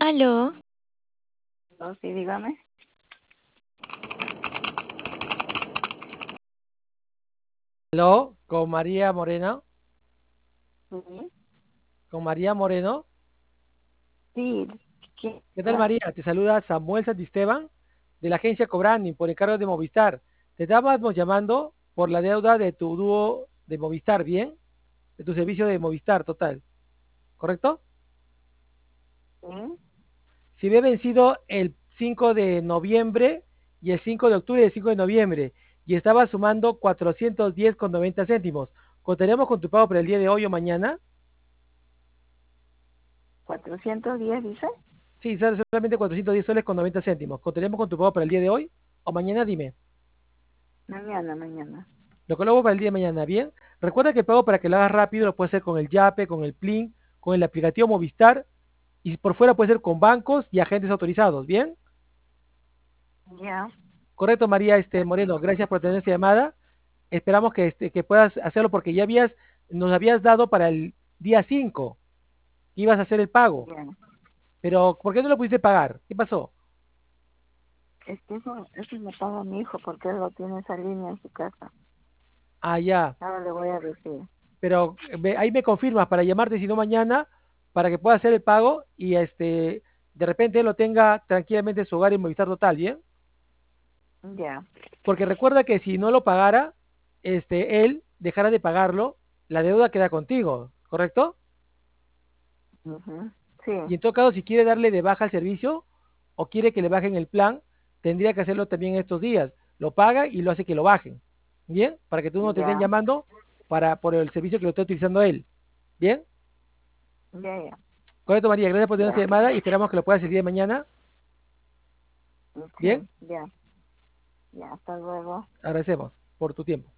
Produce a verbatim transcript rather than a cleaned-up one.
Aló, No, sí, dígame. Aló, con María Moreno, Sí, con María Moreno. sí, ¿qué ¿Qué tal, habla? María? Te saluda Samuel Santisteban de la agencia Cobrani por encargo de Movistar. Te estábamos llamando por la deuda de tu dúo de Movistar, ¿bien? De tu servicio de Movistar total, ¿correcto? Sí, Si ve vencido el cinco de noviembre y el cinco de octubre y el cinco de noviembre y estaba sumando cuatrocientos diez con noventa céntimos. ¿Contaremos con tu pago para el día de hoy o mañana? cuatrocientos diez dice. Sí, sale solamente cuatrocientos diez soles con noventa céntimos. ¿Contaremos con tu pago para el día de hoy o mañana? Dime. Mañana, mañana. Lo coloco para el día de mañana, ¿bien? Recuerda que el pago para que lo hagas rápido lo puedes hacer con el Yape, con el Plin, con el aplicativo Movistar y por fuera puede ser con bancos y agentes autorizados, ¿bien? Ya, Correcto, María este, Moreno. Gracias por tener esta llamada. Esperamos que, este, que puedas hacerlo porque ya habías, nos habías dado para el día cinco que ibas a hacer el pago. ya. Pero, ¿por qué no lo pudiste pagar? ¿Qué pasó? Es que eso, eso me paga mi hijo porque él lo tiene esa línea en su casa. Ah, ya. Ahora le voy a decir. Pero ve- ahí me confirmas para llamarte, si no mañana, para que pueda hacer el pago y este, de repente lo tenga tranquilamente en su hogar y Movistar Total, ¿bien? Ya, Porque recuerda que si no lo pagara, este, él dejara de pagarlo, la deuda queda contigo, ¿correcto? ujú, sí, Y en todo caso, si quiere darle de baja el servicio o quiere que le bajen el plan, tendría que hacerlo también estos días. Lo paga y lo hace que lo bajen, ¿bien? Para que tú no te estén ya, llamando para, por el servicio que lo está utilizando él, ¿bien? ya, ya, Correcto, María, gracias por tener esta ya, llamada y esperamos que lo puedas el día de mañana. Bien, sí, ya, ya, hasta luego. agradecemos por tu tiempo.